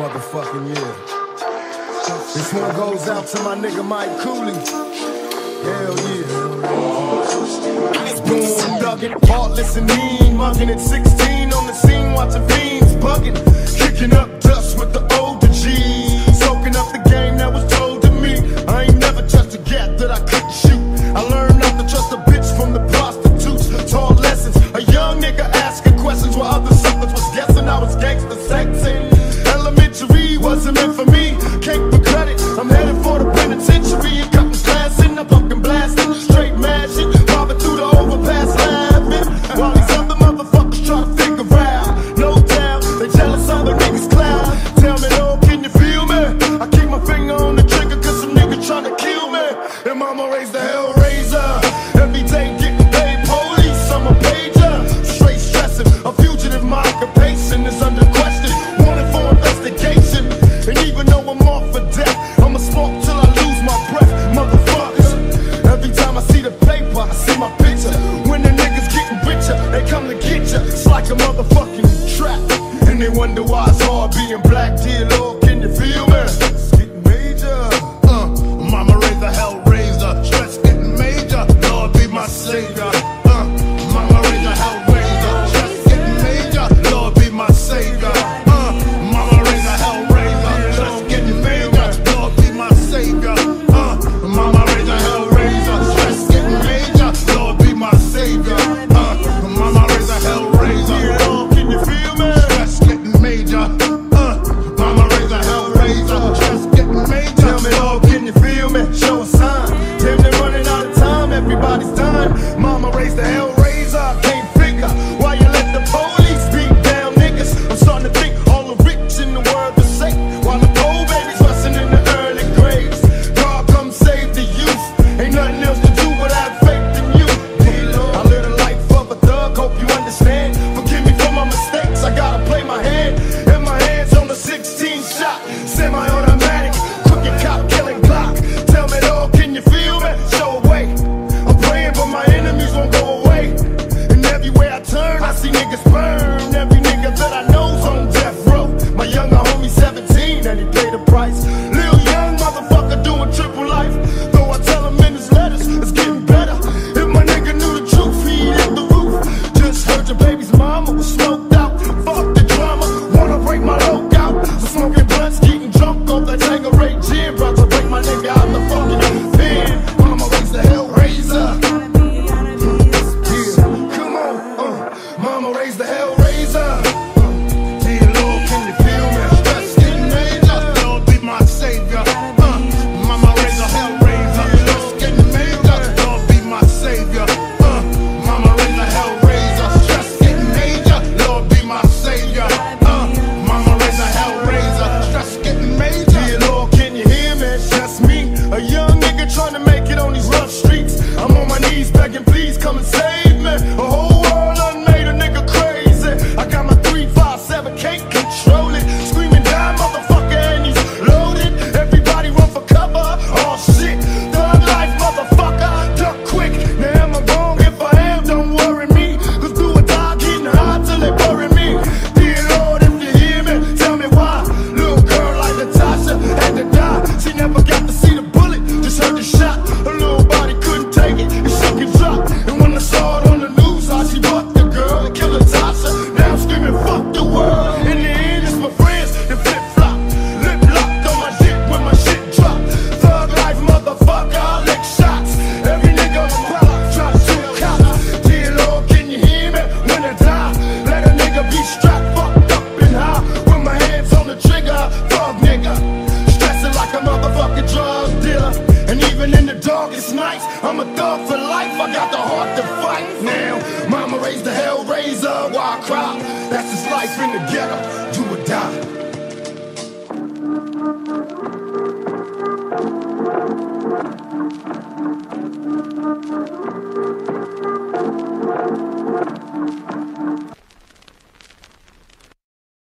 motherfucking year. This one goes out to my nigga Mike Cooley. Hell yeah. Born thuggin', heartless and mean, muggin' at 16 on the scene, watching fiends buggin', kicking up dust with the older G's, soaking up the game that was told to me. I ain't never touched a gap that I couldn't shoot. I learned not to trust a bitch from the prostitutes. Taught lessons, a young nigga asking questions while other suckers was guessing I was gangster sexing. Elementary wasn't meant for me, cake for credit. I'm headed for the penitentiary and cutting class in the fucking blasting, straight mad shit, robbing through the overpass laughing, while these other motherfuckers try to figure out. No doubt, they jealous other niggas clown. Tell me though, can you feel me? I keep my finger on the trigger cause some nigga tryna kill me. And mama raised the Hellraiser, every day getting paid police, I'm a pager. Straight stressing, a fugitive, my occupation is under question, wanted for investigation. And even though I'm off for death, I'ma smoke till I lose my breath, motherfuckers. Every time I see the paper, I see my picture. When the niggas getting richer, they come to get ya. It's like a motherfucking trap, and they wonder why it's hard being black. Dear Lord, can you feel me? It's getting major. Mama raised the Hellraiser, stress getting major. Lord be my savior. Mama raised the Hellraiser, stress getting major. Lord be my savior. Mama raised the Hellraiser, stress getting major. Lord be my savior. Mama raised the Hellraiser, stress getting major. Lord be my savior. Mama raised the Hellraiser. Lord, can you feel me? Stress getting major. Mama raised the Hellraiser, stress getting major. Tell me, Lord, can you feel me? Show a sign. Damn, they're running out of time. Everybody's dying. Mama raised the Hellraiser. I can't figure why you let the police beat down niggas. I'm starting to think all the rich in the world are safe, while the poor babies rusting in the early graves. God, come save the youth. Ain't nothing else to do but have faith in you. I live the life of a thug. Hope you understand. Forgive me for my mistakes. I gotta play my hand. And my hands on the 16 shot, semi-automatic, crooked cop killing Glock. Tell me though, can you feel me? Show a way. I'm praying but my enemies won't go away. And everywhere I turn, I see niggas burn. Every nigga that I know's on death row. My younger homie 17 and he paid the price. Lil young motherfucker doing triple life. Though I tell him in his letters, it's getting better. If my nigga knew the truth, he'd hit the roof. Just heard your baby's mama was smoked out. Fuck the drama, wanna break my lookout. So smoking blunts, getting drunk off that Tanqueray gin. About to break my nigga out the fucking pen. Mama raised the Hellraiser. Yeah, come on, Mama raised the Hellraiser. Dear Lord, can you feel me? Stress getting major. Lord be my savior. Mama raised the Hellraiser. Stress getting major. Lord be my savior. Mama raised the Hellraiser. Stress getting major. Lord be my savior. Mama raised the Hellraiser. Stress getting major. Dear Lord, can you hear me? It's just me, a young nigga trying to make it on these rough streets. I'm on my knees begging, please come and save me. A whole world done made a nigga crazy. I got my 357, can't control it. Screaming down, motherfucker, and he's loaded. Everybody run for cover. Oh shit, thug life, motherfucker. Duck quick. Now am I wrong? If I am, don't worry me. Cause do or die, getting high till they bury me. Dear Lord, if you hear me, tell me why. Little girl like Natasha had to die. She never got to see the bullet, just heard the shot. Her little body couldn't take it, it shook and dropped. And when I saw it on the news, how she bucked the girl and killed Natasha. Now I'm screaming, fuck the world. In the end, it's my friends that flip flop, lip locked on my dick when my shit drop. Thug life, motherfucker, I lick shots. Every nigga on the block try to shoot cops. Dear Lord, can you hear me? When I die, let a nigga be strapped, fucked up and high. With my hands on the trigger, thug nigga. Stressing like a motherfucking drug dealer. And even in the darkest nights, I'm a thug for life. I got the heart to fight now. Mama raised the Hellraiser, why I cry?